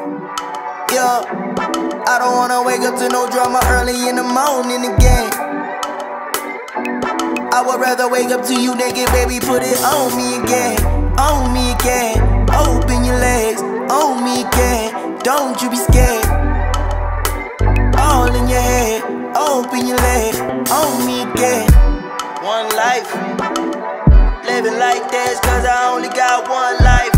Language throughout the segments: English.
Yeah, I don't wanna wake up to no drama early in the morning again. I would rather wake up to you naked, baby, put it on me again. On me again, open your legs, on me again. Don't you be scared. All in your head, open your legs, on me again. One life, living like this, cause I only got one life.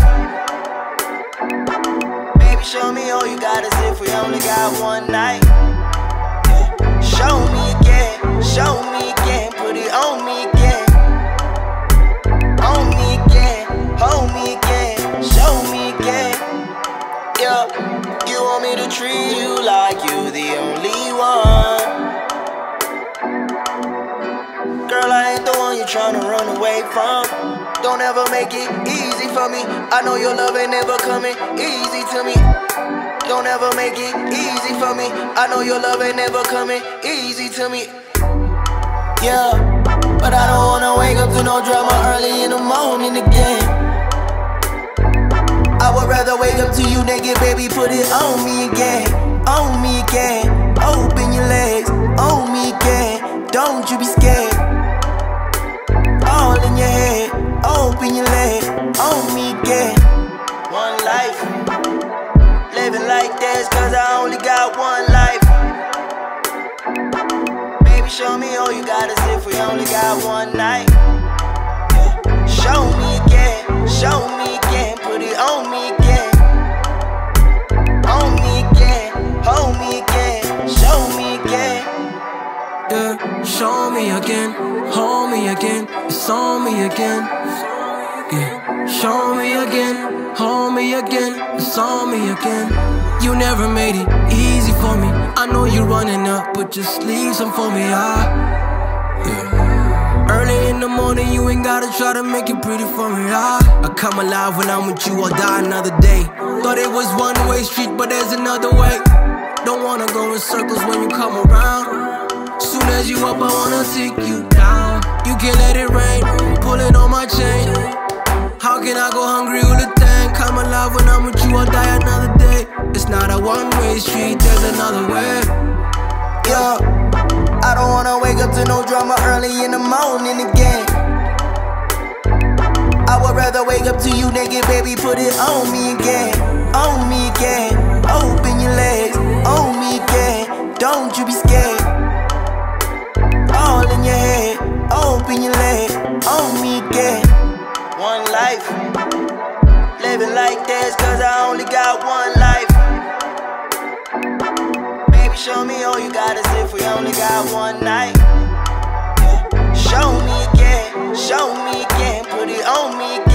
Baby, show me all you got as if we only got one night. Yeah. Show me again, put it on me again. On me again, hold me again, show me again. Yeah, you want me to treat you like you the only one. Girl, I ain't the one you tryna run away from. Don't ever make it easy for me. I know your love ain't never coming easy to me. Don't ever make it easy for me. I know your love ain't never coming easy to me. Yeah, but I don't wanna wake up to no drama early in the morning again. I would rather wake up to you naked, baby, put it on me again. On me again, open your legs, on me again. Don't you be scared. All in your head, open your legs, on me again. One life, living like this, cause I only got one life. Baby, show me all you got as if we only got one night. Yeah. Show me again, put it on me again. On me again, hold me again, show me again. Yeah, show me again, hold me again, it's on me again. Yeah, show me again, hold me again, it's on me again. You never made it easy for me. I know you're running up, but just leave some for me. Yeah. Early in the morning, you ain't gotta try to make it pretty for me. I come alive when I'm with you, I'll die another day. Thought it was one-way street, but there's another way. Don't wanna go in circles when you come around. Soon as you up, I wanna take you down. You can't let it rain, pulling on my chain. How can I go hungry all the time? Come alive when I'm with you, I'll die another day. It's not a one-way street, there's another way. Yeah, I don't wanna wake up to no drama early in the morning again. I would rather wake up to you naked, baby, put it on me again. On me again, open your legs, on me again. Don't you be scared. All in your head, open your legs, on me again. One life, living like this, cause I only got one life. Baby, show me all you got as if we only got one night. Yeah. Show me again, put it on me again.